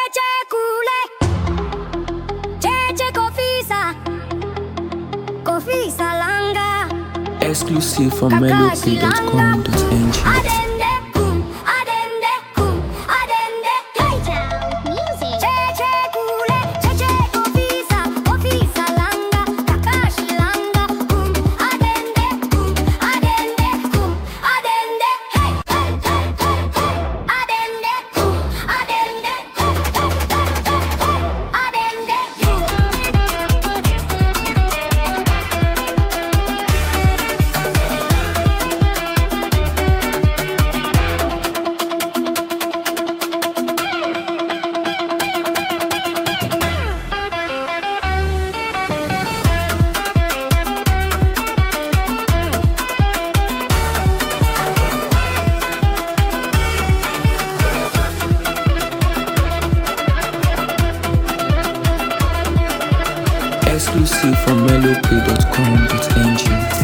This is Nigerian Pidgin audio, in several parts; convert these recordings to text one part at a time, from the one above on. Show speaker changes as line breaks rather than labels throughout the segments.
Cheche kule, cheche kofisa langa.
Exclusive from melopay.com.ng.
Adende kum, adende kum, adende K-Town music. Cheche kule, cheche kofisa langa, Kakashi langa kum, adende kum, adende kum, adende hey hey hey hey hey, adende kum, adende hey hey hey hey hey, adende kum.
Exclusive from melopay.com.ng.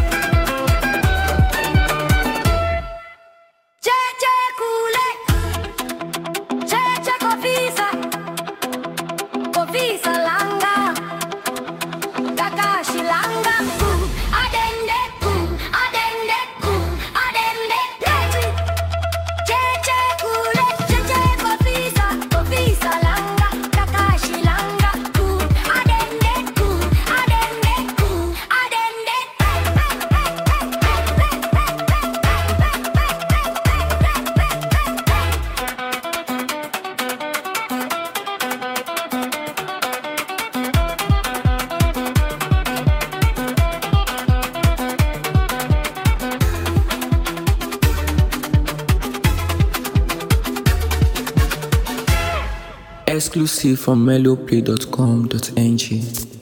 Cheche kule, cheche kofisa langa, Kakashi langa kum, adende kum, adende kum, adende hey. Cheche kule, cheche kofisa langa, Kakashi langa kum, adende kum, adende kum, adende hey hey hey hey hey hey
Exclusive from melopay.com.ng.